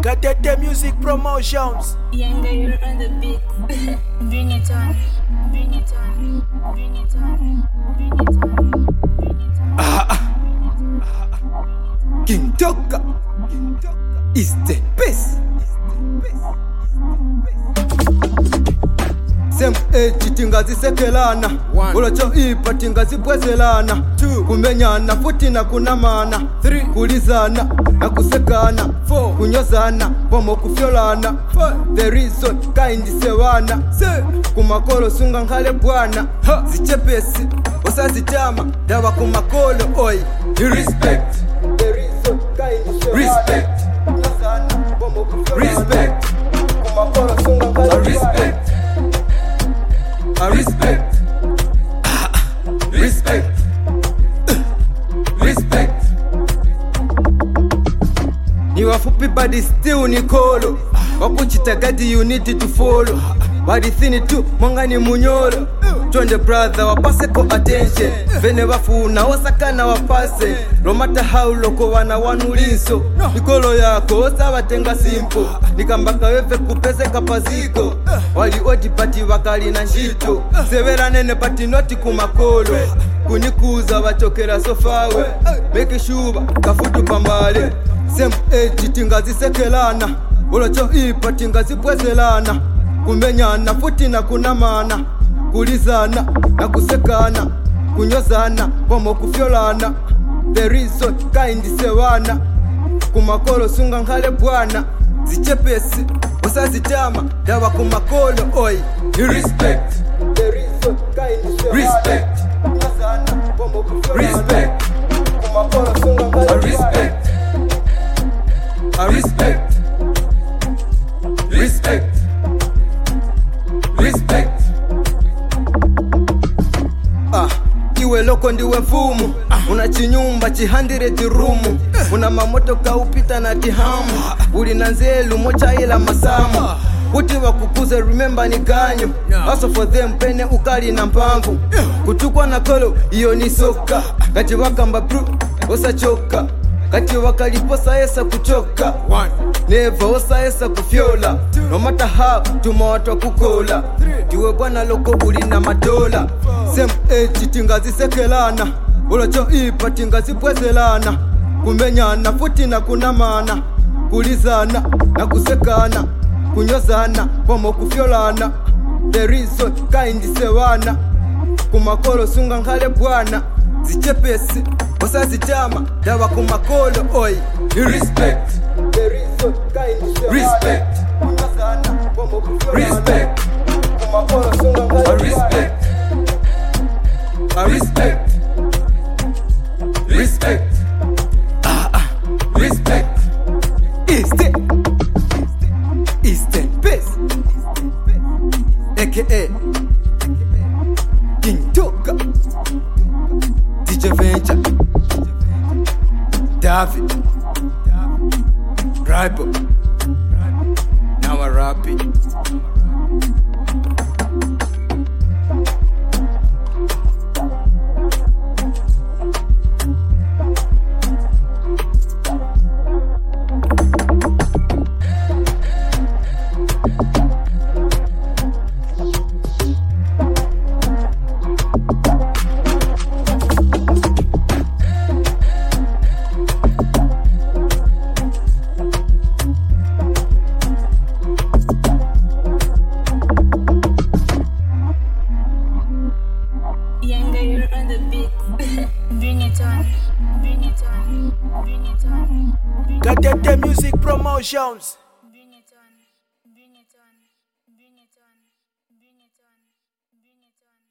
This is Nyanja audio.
Gatete Music Promotions. Younger, you're on the beat. Bring it on. Bring it on. Bring it on. Bring it on. Bring it on. King Toka is the best. Same age tingazisekelana ulocho ipa tingazipwezelana kumenyana futi na kunamana kulizana na kusekana kunyozana pomo kufyolana the reason kind sewana kumakolo sunga nkhale bwana zichepesi osazitama dawa kumakolo oi respect the reason kind sewana respect pomo kufyolana respect kumakolo sunga nkhale respect I respect, respect, respect. You are fupi body still Nicolo. Wakuchita gadi you need to follow. Body thin too, mongani munyolo. Join the brother, wapase ko attention. Vene wafuna, wasakana wapase. No matter how loko wana wanulinso. Nikolo yako, osa watenga simple. Nikambaka wewe kupese kapaziko. Wali odi pati wakali na njito. Severa nene pati noti kumakolo. Kunikuza wachokera sofawe. Meki shuba, kafutu pambale. Same age tingazisekelana. Ulocho ipa tingazipwezelana. Kumenyana futi na kunamana kulizana na kusekana kunyozana pomo kufyolana the reason kind sewana kumakolo sunga nkhale bwana zichepesi osazitama dawa kumakolo oi respect the reason kind sewana respect kunyozana pomo kufyolana respect kumakolo sunga nkhale respect I respect respect respect. Iwe loko ndiwe mfumu. Una chinyumba chihandire tirumu. Una mamoto kaupita na tihamu. Uli nanzelu mocha ila masamu. Kuti wakukuze remember ni ganyo. Also for them pene ukali na mpangu. Kutukwa na kolo iyo ni soka. Kati wakamba bru osa choka. Kati wakaliposa esa kuchoka. Never osa esa kufyola. No matter how tumawatwa kukola. Tiwe bwana loko uli na madola. Same age tingazisekelana. Ulocho ipa tingazipwezelana. Kumenyana futi na kunamana kulizana na kusekana kunyozana pomo kufyolana the reason kind sewana kumakolo sunga nkhale bwana zichepesi osazitama dawa kumakolo oi respect the reason kind sewana respect kunyozana pomo kufyolana respect kumakolo sunga nkhale respect I respect respect respect is the best aka King Toka DJ Venture David Ribo now I rap it. Younger, you're on the beat. Bring it on. Bring it on. Bring it on. Bring it on. Gatete Music Promotions. Bring it on. Bring it on. Bring it on. Bring it on. Bring it on.